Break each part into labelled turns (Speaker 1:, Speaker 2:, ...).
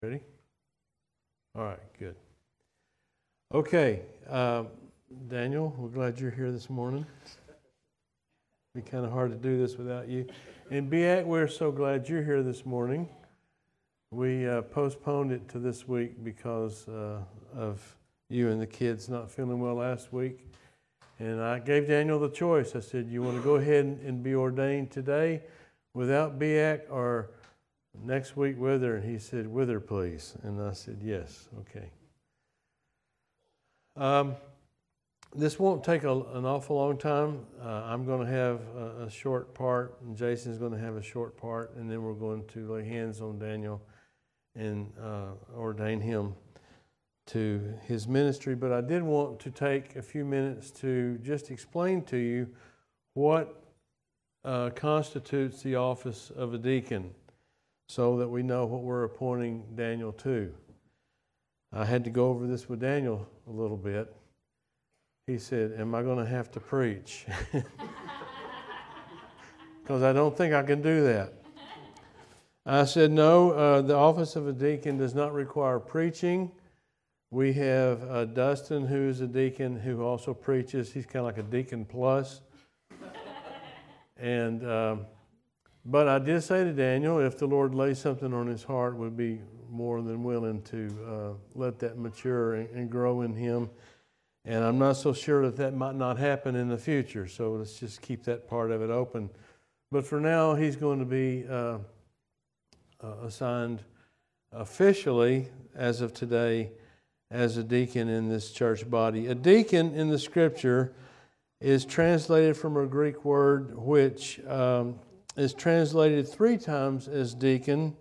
Speaker 1: Ready? All right, good. Okay, Daniel, we're glad you're here this morning. It'd be kind of hard to do this without you. And Biak, we're so glad you're here this morning. We postponed it to this week because of you and the kids not feeling well last week. And I gave Daniel the choice. I said, you want to go ahead and be ordained today without Biak or next week with her? And he said, with her, please. And I said, yes, okay. This won't take an awful long time. I'm going to have a short part, and Jason's going to have a short part, and then we're going to lay hands on Daniel and ordain him to his ministry. But I did want to take a few minutes to just explain to you what constitutes the office of a deacon, so that we know what we're appointing Daniel to. I had to go over this with Daniel a little bit. He said, am I going to have to preach? Because I don't think I can do that. I said, no, the office of a deacon does not require preaching. We have Dustin, who's a deacon, who also preaches. He's kind of like a deacon plus. And but I did say to Daniel, if the Lord lays something on his heart, we'd be more than willing to let that mature and grow in him. And I'm not so sure that might not happen in the future, so let's just keep that part of it open. But for now, he's going to be assigned officially, as of today, as a deacon in this church body. A deacon in the Scripture is translated from a Greek word which is translated 3 times as deacon,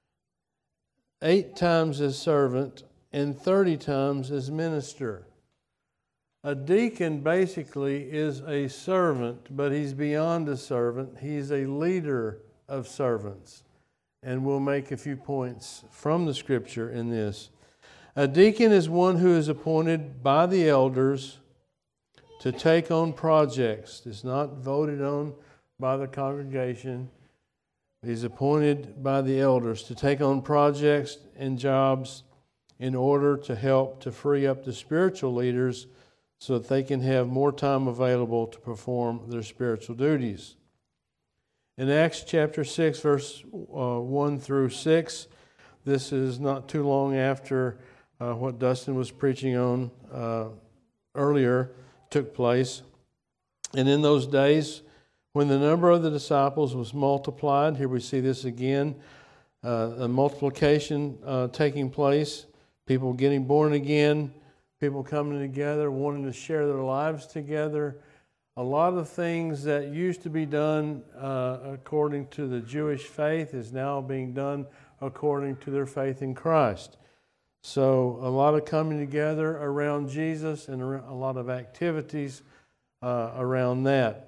Speaker 1: 8 times as servant, and 30 times as minister. A deacon basically is a servant, but he's beyond a servant. He's a leader of servants. And we'll make a few points from the Scripture in this. A deacon is one who is appointed by the elders to take on projects. It's not voted on by the congregation. He's appointed by the elders to take on projects and jobs in order to help to free up the spiritual leaders so that they can have more time available to perform their spiritual duties. In Acts chapter 6, verse 1 through 6, this is not too long after what Dustin was preaching on earlier took place. And in those days, when the number of the disciples was multiplied, here we see this again, a multiplication taking place, people getting born again, people coming together, wanting to share their lives together. A lot of things that used to be done according to the Jewish faith is now being done according to their faith in Christ. So a lot of coming together around Jesus and a lot of activities around that.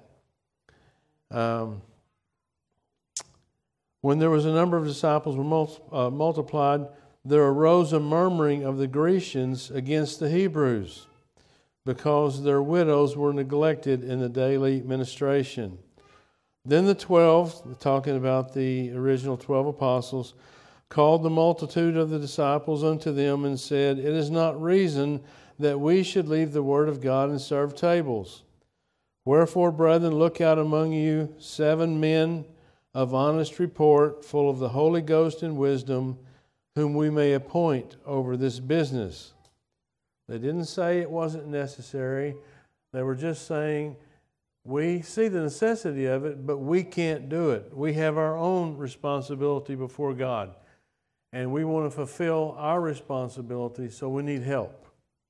Speaker 1: When there was a number of disciples were multiplied, there arose a murmuring of the Grecians against the Hebrews because their widows were neglected in the daily ministration. Then the 12, talking about the original 12 apostles, called the multitude of the disciples unto them and said, it is not reason that we should leave the word of God and serve tables. Wherefore, brethren, look out among you 7 men of honest report, full of the Holy Ghost and wisdom, whom we may appoint over this business. They didn't say it wasn't necessary. They were just saying, we see the necessity of it, but we can't do it. We have our own responsibility before God, and we want to fulfill our responsibility, so we need help.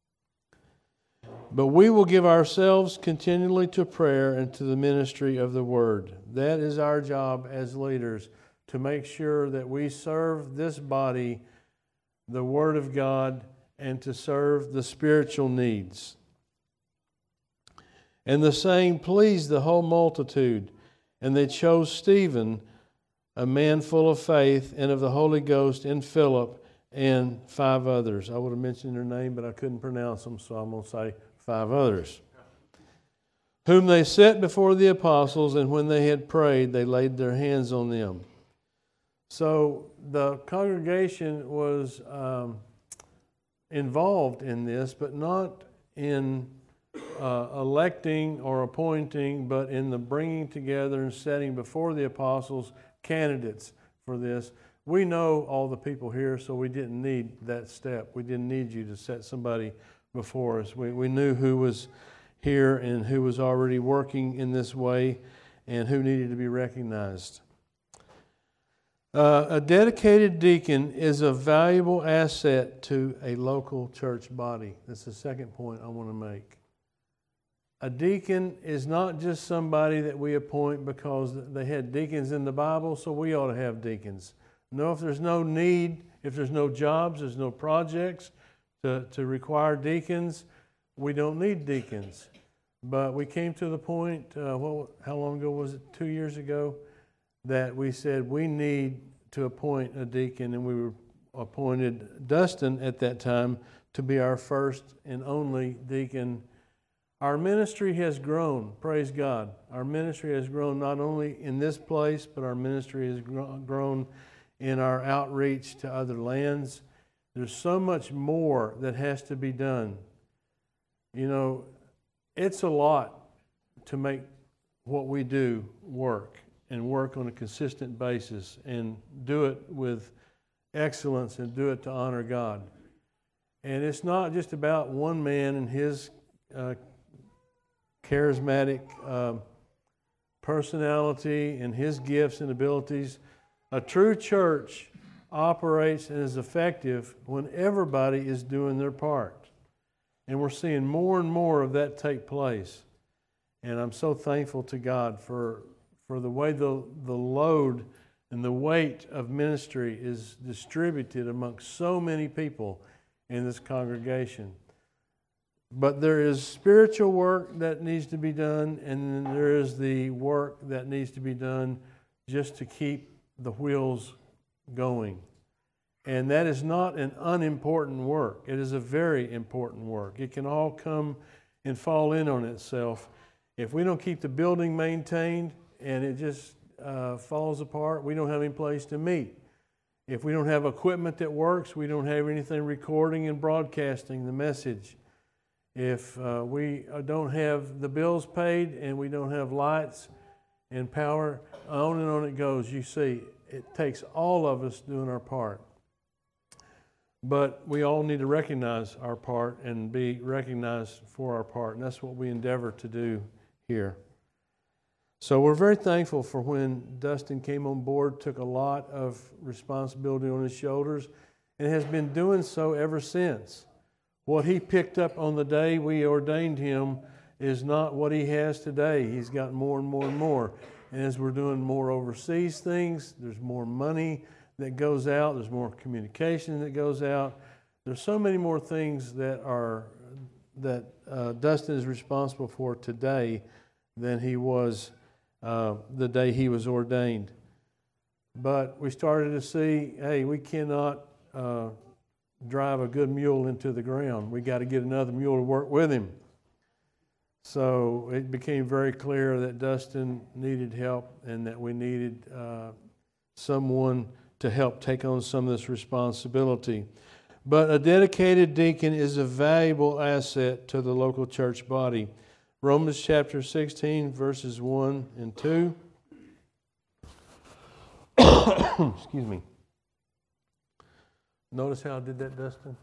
Speaker 1: But we will give ourselves continually to prayer and to the ministry of the word. That is our job as leaders, to make sure that we serve this body, the word of God, and to serve the spiritual needs. And the saying pleased the whole multitude, and they chose Stephen, a man full of faith and of the Holy Ghost, and Philip, and 5 others. I would have mentioned their name, but I couldn't pronounce them, so I'm going to say 5 others. Whom they set before the apostles, and when they had prayed, they laid their hands on them. So the congregation was involved in this, but not in electing or appointing, but in the bringing together and setting before the apostles candidates for this. We know all the people here, so we didn't need that step. We didn't need you to set somebody before us. We knew who was here and who was already working in this way and who needed to be recognized. A dedicated deacon is a valuable asset to a local church body. That's the second point I want to make. A deacon is not just somebody that we appoint because they had deacons in the Bible, so we ought to have deacons. No, if there's no need, if there's no jobs, there's no projects to require deacons, we don't need deacons. But we came to the point, how long ago was it? 2 years ago, that we said we need to appoint a deacon, and we were appointed Dustin at that time to be our first and only deacon. Our ministry has grown, praise God. Our ministry has grown not only in this place, but our ministry has grown in our outreach to other lands. There's so much more that has to be done. You know, it's a lot to make what we do work, and work on a consistent basis, and do it with excellence, and do it to honor God. And it's not just about one man and his charismatic personality and his gifts and abilities. A true church operates and is effective when everybody is doing their part. And we're seeing more and more of that take place. And I'm so thankful to God for the way the load and the weight of ministry is distributed amongst so many people in this congregation. But there is spiritual work that needs to be done, and then there is the work that needs to be done just to keep the wheels going. And that is not an unimportant work. It is a very important work. It can all come and fall in on itself. If we don't keep the building maintained and it just falls apart, we don't have any place to meet. If we don't have equipment that works, we don't have anything recording and broadcasting the message. If we don't have the bills paid and we don't have lights and power, on and on it goes. You see, it takes all of us doing our part. But we all need to recognize our part and be recognized for our part. And that's what we endeavor to do here. So we're very thankful for when Dustin came on board, took a lot of responsibility on his shoulders, and has been doing so ever since. What he picked up on the day we ordained him is not what he has today. He's got more and more and more. And as we're doing more overseas things, there's more money that goes out. There's more communication that goes out. There's so many more things that Dustin is responsible for today than he was the day he was ordained. But we started to see, hey, we cannot drive a good mule into the ground. We got to get another mule to work with him. So it became very clear that Dustin needed help and that we needed someone to help take on some of this responsibility. But a dedicated deacon is a valuable asset to the local church body. Romans chapter 16, verses 1 and 2. Excuse me. Notice how I did that, Dustin?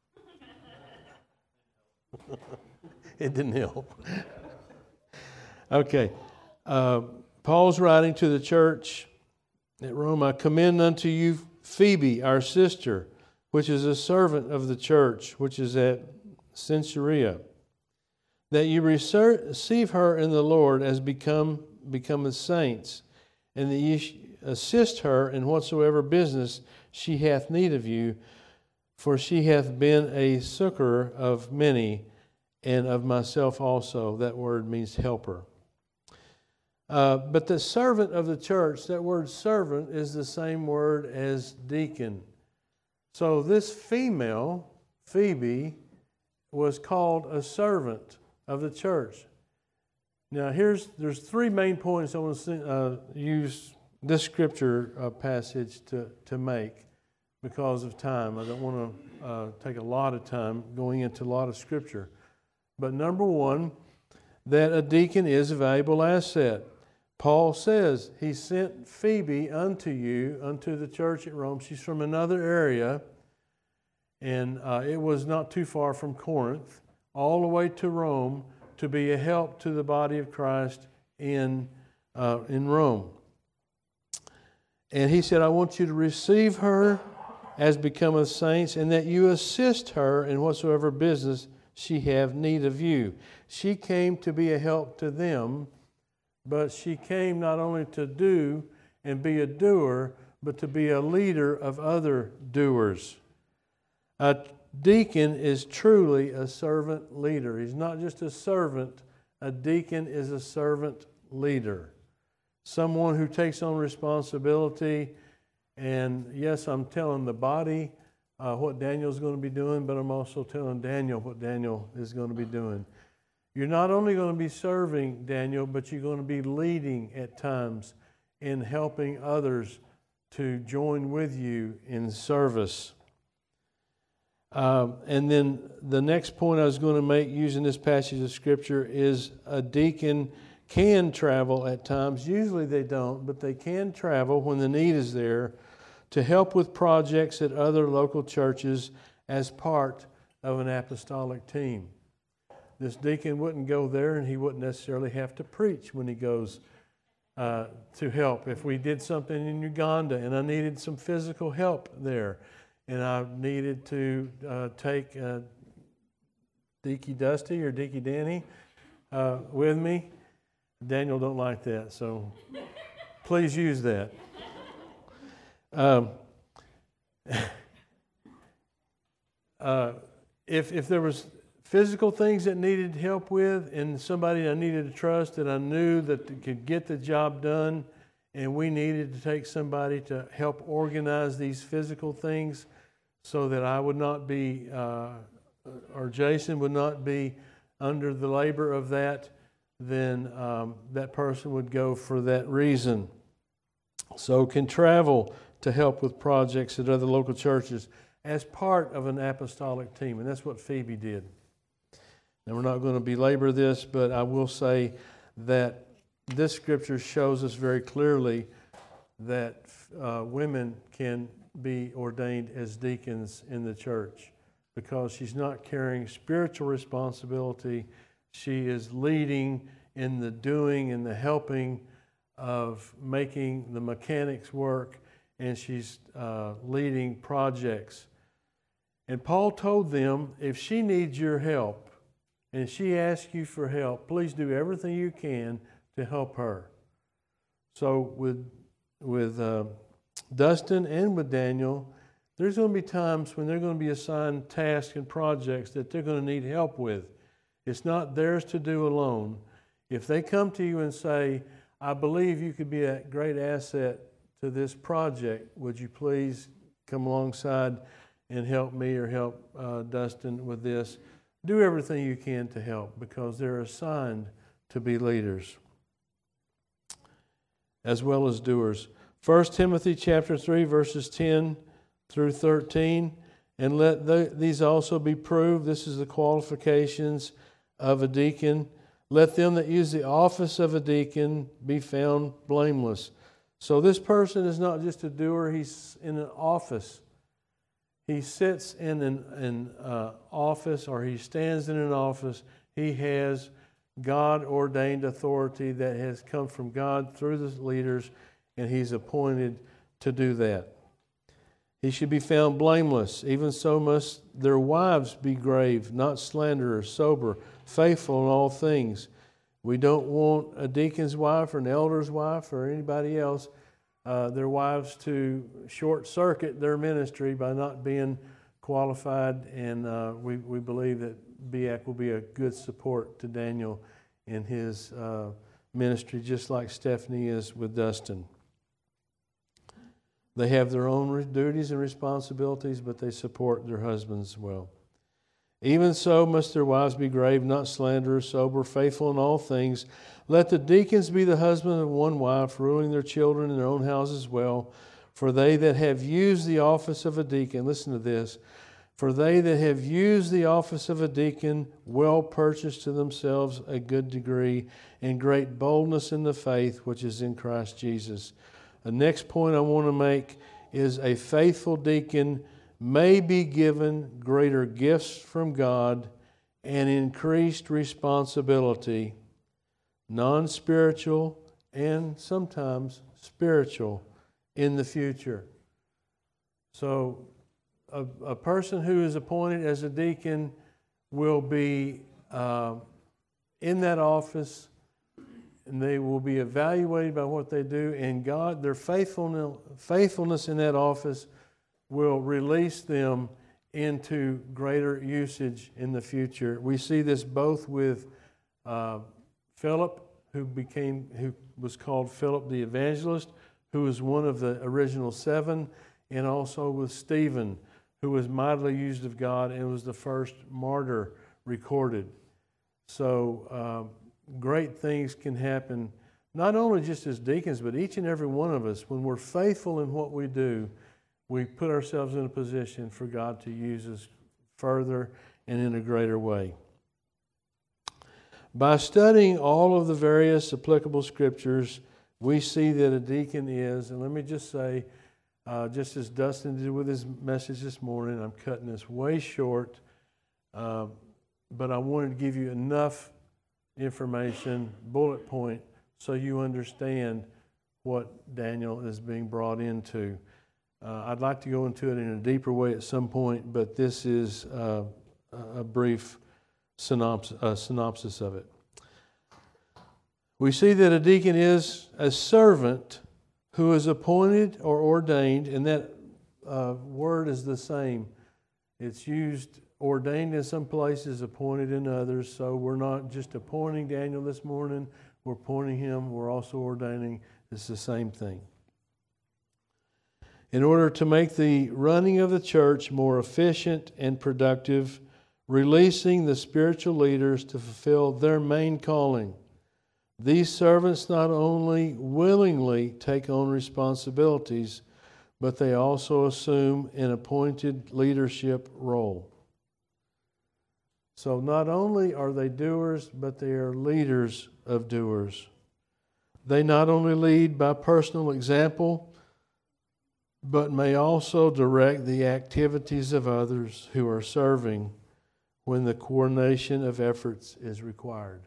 Speaker 1: It didn't help. Okay. Paul's writing to the church at Rome. I commend unto you Phoebe, our sister, which is a servant of the church, which is at Cenchrea, that you receive her in the Lord as become the saints, and that you assist her in whatsoever business she hath need of you, for she hath been a succorer of many, and of myself also. That word means helper. But the servant of the church, that word servant is the same word as deacon. So this female, Phoebe, was called a servant of the church. Now there's three main points I want to use this scripture passage to make because of time. I don't want to take a lot of time going into a lot of scripture. But number one, that a deacon is a valuable asset. Paul says he sent Phoebe unto you, unto the church at Rome. She's from another area, and it was not too far from Corinth, all the way to Rome to be a help to the body of Christ in Rome. And he said, I want you to receive her as becometh saints, and that you assist her in whatsoever business she have need of you. She came to be a help to them, but she came not only to do and be a doer, but to be a leader of other doers. A deacon is truly a servant leader. He's not just a servant. A deacon is a servant leader. Someone who takes on responsibility. And yes, I'm telling the body what Daniel's going to be doing, but I'm also telling Daniel what Daniel is going to be doing. You're not only going to be serving Daniel, but you're going to be leading at times in helping others to join with you in service. And then the next point I was going to make using this passage of Scripture is a deacon can travel at times. Usually they don't, but they can travel when the need is there to help with projects at other local churches as part of an apostolic team. This deacon wouldn't go there, and he wouldn't necessarily have to preach when he goes to help. If we did something in Uganda and I needed some physical help there, and I needed to take Deaky Dusty or Deaky Danny with me, Daniel don't like that, so please use that. If there was physical things that needed help with, and somebody I needed to trust that I knew that could get the job done, and we needed to take somebody to help organize these physical things so that I would not be, or Jason would not be under the labor of that, then that person would go for that reason. So can travel to help with projects at other local churches as part of an apostolic team. And that's what Phoebe did. Now, we're not going to belabor this, but I will say that this scripture shows us very clearly that women can be ordained as deacons in the church because she's not carrying spiritual responsibility. She is leading in the doing and the helping of making the mechanics work, and she's leading projects. And Paul told them, if she needs your help and she asks you for help, please do everything you can to help her. So with Dustin and with Daniel, there's going to be times when they're going to be assigned tasks and projects that they're going to need help with. It's not theirs to do alone. If they come to you and say, I believe you could be a great asset to this project, would you please come alongside and help me or help Dustin with this? Do everything you can to help because they're assigned to be leaders as well as doers. 1 Timothy chapter 3, verses 10 through 13. And let these also be proved. This is the qualifications of a deacon. Let them that use the office of a deacon be found blameless. So this person is not just a doer, he's in an office. He sits in an office, or he stands in an office. He has God-ordained authority that has come from God through the leaders, and he's appointed to do that. He should be found blameless. Even so must their wives be grave, not slanderers, sober, faithful in all things. We don't want a deacon's wife or an elder's wife or anybody else, their wives, to short-circuit their ministry by not being qualified. And we believe that BIAC will be a good support to Daniel in his ministry, just like Stephanie is with Dustin. They have their own duties and responsibilities, but they support their husbands well. Even so must their wives be grave, not slanderers, sober, faithful in all things. Let the deacons be the husband of one wife, ruling their children in their own houses well. For they that have used the office of a deacon, listen to this, for they that have used the office of a deacon well purchase to themselves a good degree and great boldness in the faith which is in Christ Jesus. The next point I want to make is a faithful deacon may be given greater gifts from God and increased responsibility, non-spiritual and sometimes spiritual, in the future. So a person who is appointed as a deacon will be in that office, and they will be evaluated by what they do, and God, their faithfulness in that office will release them into greater usage in the future. We see this both with Philip, who was called Philip the Evangelist, who was one of the original 7, and also with Stephen, who was mightily used of God and was the first martyr recorded. So great things can happen, not only just as deacons, but each and every one of us. When we're faithful in what we do, we put ourselves in a position for God to use us further and in a greater way. By studying all of the various applicable scriptures, we see that a deacon is, and let me just say, just as Dustin did with his message this morning, I'm cutting this way short, but I wanted to give you enough information, bullet point, so you understand what Daniel is being brought into. I'd like to go into it in a deeper way at some point, but this is a brief synopsis of it. We see that a deacon is a servant who is appointed or ordained, and that word is the same. It's used ordained in some places, appointed in others. So we're not just appointing Daniel this morning, we're appointing him, we're also ordaining. It's the same thing. In order to make the running of the church more efficient and productive, releasing the spiritual leaders to fulfill their main calling, these servants not only willingly take on responsibilities, but they also assume an appointed leadership role. So not only are they doers, but they are leaders of doers. They not only lead by personal example, but may also direct the activities of others who are serving when the coordination of efforts is required.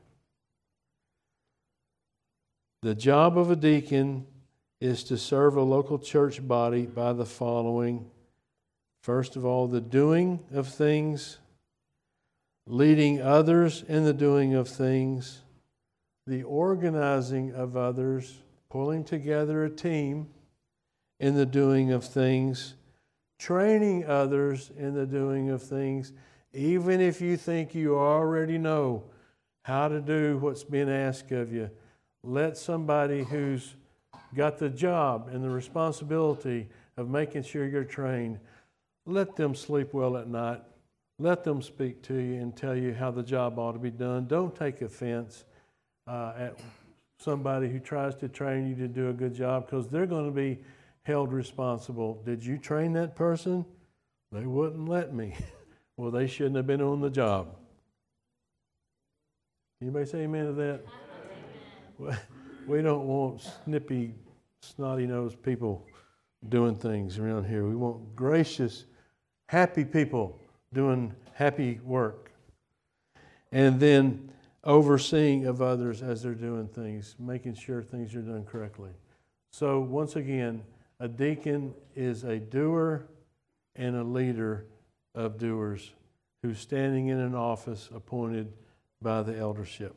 Speaker 1: The job of a deacon is to serve a local church body by the following. First of all, the doing of things, leading others in the doing of things, the organizing of others, pulling together a team in the doing of things, training others in the doing of things, even if you think you already know how to do what's being asked of you. Let somebody who's got the job and the responsibility of making sure you're trained, let them sleep well at night. Let them speak to you and tell you how the job ought to be done. Don't take offense at somebody who tries to train you to do a good job, because they're going to be held responsible. Did you train that person? They wouldn't let me. Well, they shouldn't have been on the job. Anybody say amen to that? Amen. We don't want snippy, snotty-nosed people doing things around here. We want gracious, happy people doing happy work. And then overseeing of others as they're doing things, making sure things are done correctly. So once again, a deacon is a doer and a leader of doers who's standing in an office appointed by the eldership.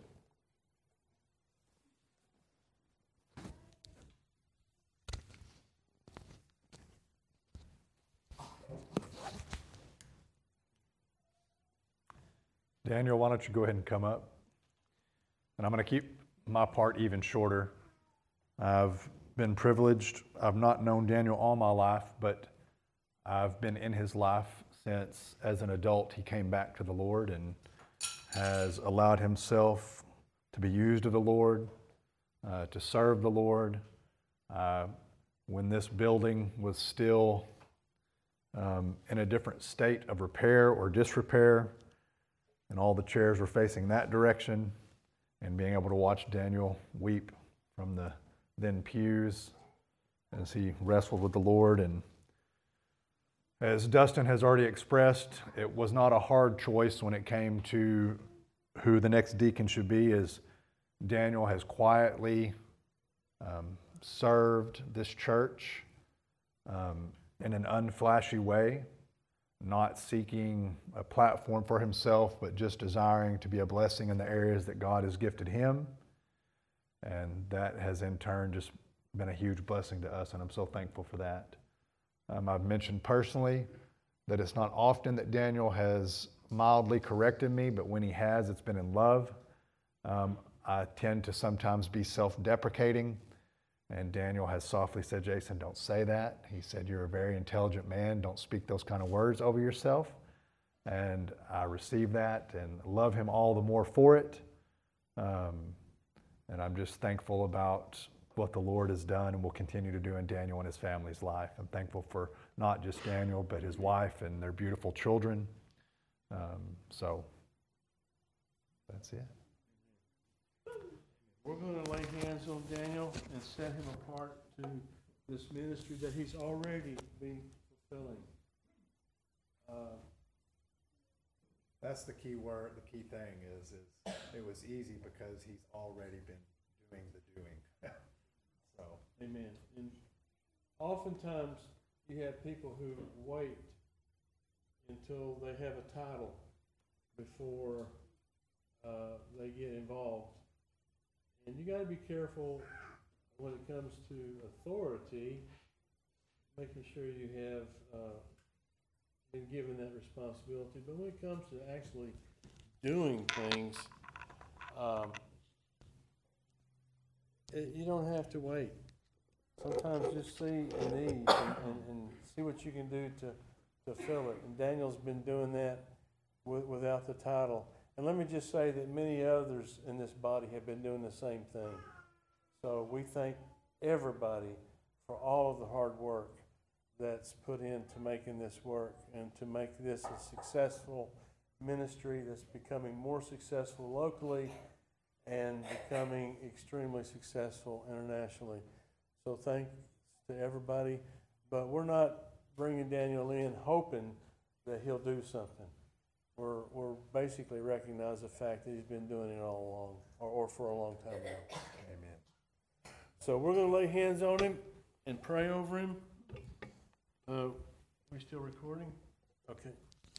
Speaker 2: Daniel, why don't you go ahead and come up? And I'm going to keep my part even shorter. I've been privileged. I've not known Daniel all my life, but I've been in his life since as an adult he came back to the Lord and has allowed himself to be used of the Lord, to serve the Lord. When this building was still in a different state of repair or disrepair, and all the chairs were facing that direction, and being able to watch Daniel weep from the then pews as he wrestled with the Lord. And as Dustin has already expressed, it was not a hard choice when it came to who the next deacon should be, as Daniel has quietly served this church in an unflashy way, not seeking a platform for himself, but just desiring to be a blessing in the areas that God has gifted him. And that has in turn just been a huge blessing to us, and I'm so thankful for that. I've mentioned personally that it's not often that Daniel has mildly corrected me, but when he has, it's been in love. I tend to sometimes be self-deprecating, and Daniel has softly said, "Jason, don't say that." He said, "You're a very intelligent man. Don't speak those kind of words over yourself." And I receive that and love him all the more for it. And I'm just thankful about what the Lord has done and will continue to do in Daniel and his family's life. I'm thankful for not just Daniel, but his wife and their beautiful children. So that's it.
Speaker 1: We're going to lay hands on Daniel and set him apart to this ministry that he's already been fulfilling.
Speaker 3: That's the key word. The key thing is it was easy because he's already been doing the doing. So,
Speaker 1: amen. And oftentimes you have people who wait until they have a title before they get involved. And you got to be careful when it comes to authority, making sure you have been given that responsibility. But when it comes to actually doing things, you don't have to wait. Sometimes just see a need and see what you can do to fill it. And Daniel's been doing that without the title. And let me just say that many others in this body have been doing the same thing. So we thank everybody for all of the hard work that's put into making this work and to make this a successful ministry that's becoming more successful locally and becoming extremely successful internationally. So thanks to everybody. But we're not bringing Daniel in hoping that he'll do something. We're basically recognize the fact that he's been doing it all along, or for a long time now. Amen. So we're going to lay hands on him and pray over him. We still recording? Okay.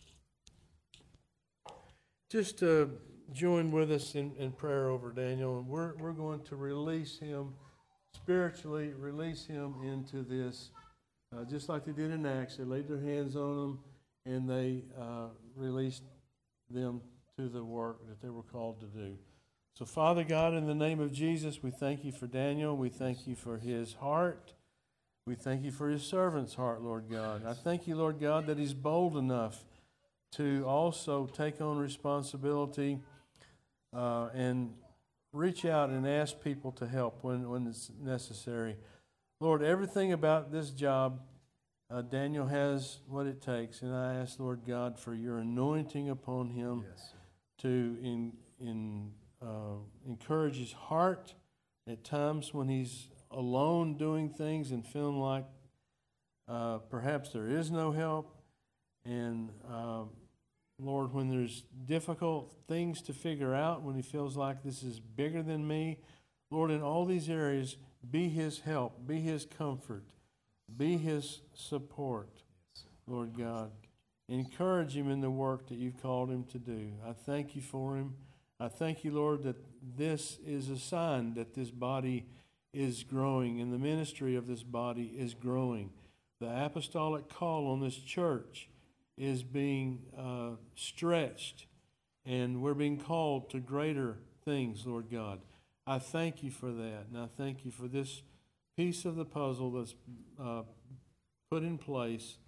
Speaker 1: Just join with us in prayer over Daniel, and we're going to release him spiritually, release him into this, just like they did in Acts. They laid their hands on him, and they released them to the work that they were called to do. So, Father God, in the name of Jesus, we thank you for Daniel. We thank you for his heart. We thank you for his servant's heart, Lord God. I thank you, Lord God, that he's bold enough to also take on responsibility and reach out and ask people to help when it's necessary. Lord, everything about this job, Daniel has what it takes, and I ask, Lord God, for your anointing upon him to encourage his heart at times when he's alone doing things and feeling like perhaps there is no help. And Lord, when there's difficult things to figure out, when he feels like this is bigger than me, Lord, in all these areas, be his help, be his comfort, be his support, Lord God. Encourage him in the work that you've called him to do. I thank you for him. I thank you, Lord, that this is a sign that this body is growing and the ministry of this body is growing. The apostolic call on this church is being stretched, and we're being called to greater things, Lord God. I thank you for that, and I thank you for this piece of the puzzle that's put in place,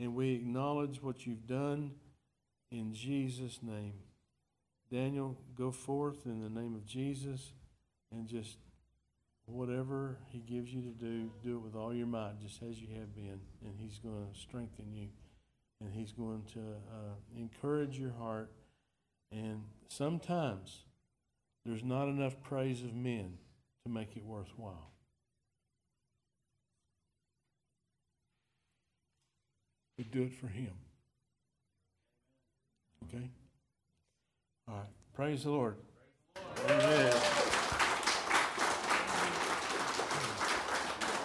Speaker 1: And we acknowledge what you've done in Jesus' name. Daniel, go forth in the name of Jesus and just whatever he gives you to do, do it with all your might, just as you have been. And he's going to strengthen you. And he's going to encourage your heart. And sometimes there's not enough praise of men to make it worthwhile. But do it for him. Okay? All right. Praise the Lord. Amen.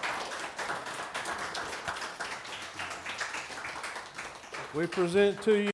Speaker 1: We present to you